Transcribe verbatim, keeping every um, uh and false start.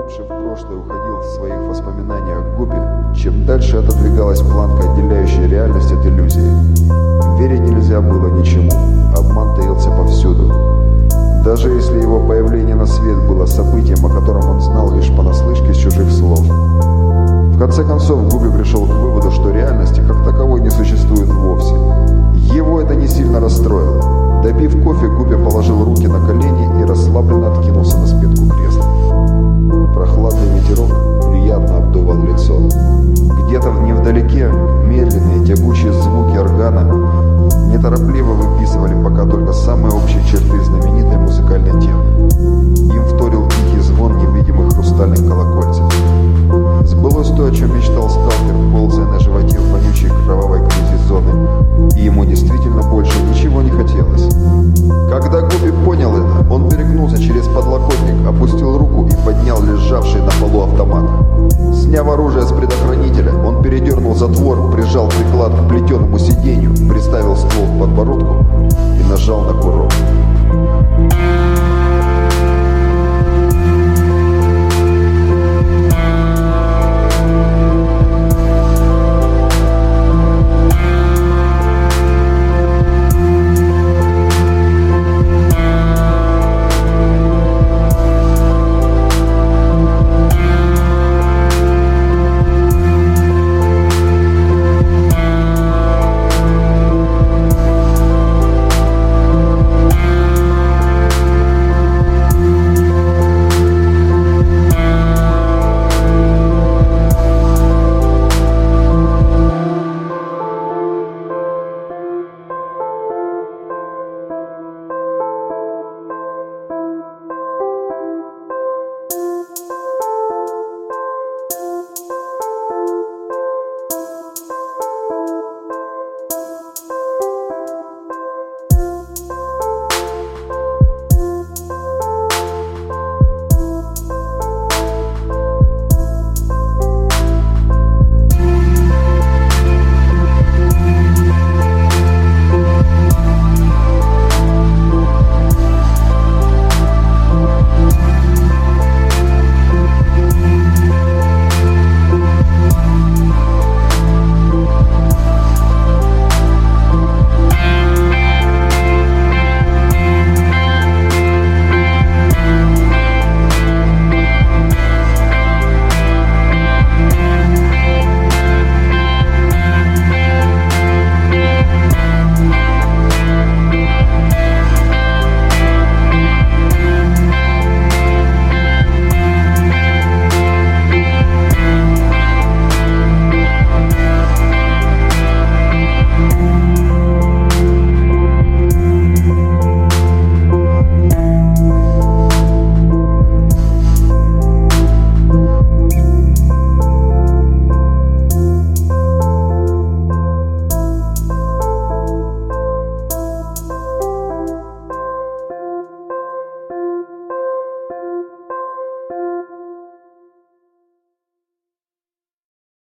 глубже в прошлое уходил в своих воспоминаниях Гуппи, чем дальше отодвигалась планка, отделяющая реальность от иллюзии. Верить нельзя было ничему, обман таился повсюду. Даже если его появление на свет было событием, о котором он знал лишь понаслышке с чужих слов. В конце концов, Гуппи пришел к выводу, что реальности как таковой не существует вовсе. Его это не сильно расстроило. Допив кофе, Гуппи положил руки на колени и расслабленно откинулся на спинку кресла. Прохладный ветерок приятно обдувал лицо. Где-то невдалеке медленные тягучие звуки органа неторопливо выписывали пока только самые общие черты знаменитой музыкальной темы. Им вторил тихий звон невидимых хрустальных колокольцев. Сбылось то, о чем мечтал сталкер, ползая на животе в вонючей кровавой грязи зоны, и ему действительно больше ничего не хотелось. Когда Гуппи понял это, он перегнулся через подлокотник, опустил руку и поднял лежавший на полу автомат. Сняв оружие с предохранителя, он передернул затвор, прижал приклад к плетеному сиденью, приставил ствол к подбородку и нажал на курок.